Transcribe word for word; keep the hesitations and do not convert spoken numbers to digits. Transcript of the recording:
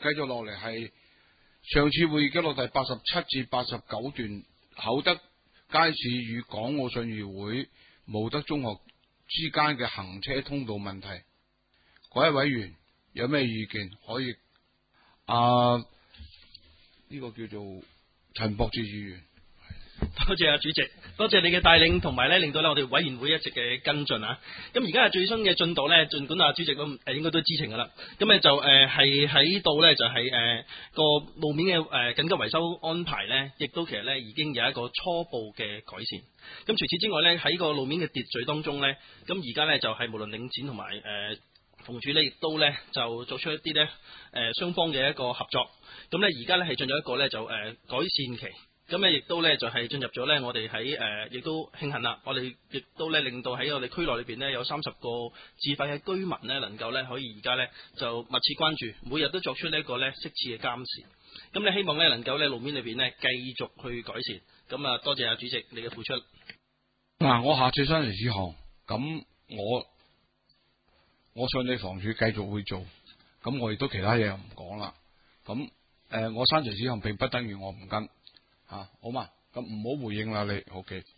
繼續落嚟係上次會議記錄第八十七至八十九段，厚德街市與港澳信義會慕德中學之間嘅行車通道問題。各位委員有咩意見可以？啊，呢、這個叫做陳博志議員。 多謝啊，主席，多謝你嘅帶領，同埋咧令到咧我哋委員會一直嘅跟進啊。咁而家係最新嘅進度咧，儘管啊主席都誒應該都知情噶啦。咁咧就誒係喺度咧就係誒個路面嘅誒緊急維修安排咧，亦都其實咧已經有一個初步嘅改善。咁除此之外咧，喺個路面嘅秩序當中咧，咁而家咧就係無論領展同埋誒房署咧，亦都咧就做出一啲咧誒雙方嘅一個合作。咁咧而家咧係進入一個咧就誒改善期。咁咧，亦都咧就係進入咗咧，我哋喺誒，亦都慶幸啦。我哋亦都咧令到喺我哋區內裏邊咧有三十個自發嘅居民咧，能夠咧可以而家咧就密切關注，每日都作出呢一個咧適切嘅監視。咁你希望咧能夠咧路面裏邊咧繼續去改善。咁啊，多謝阿主席你嘅付出。 嗱，我下次申請事項，咁我我信你房署繼續會做。咁我亦都其他嘢又唔講啦。咁誒、呃，我申請事項並不等於我唔跟。啊，好嘛，咁唔好回應啦，你，OK。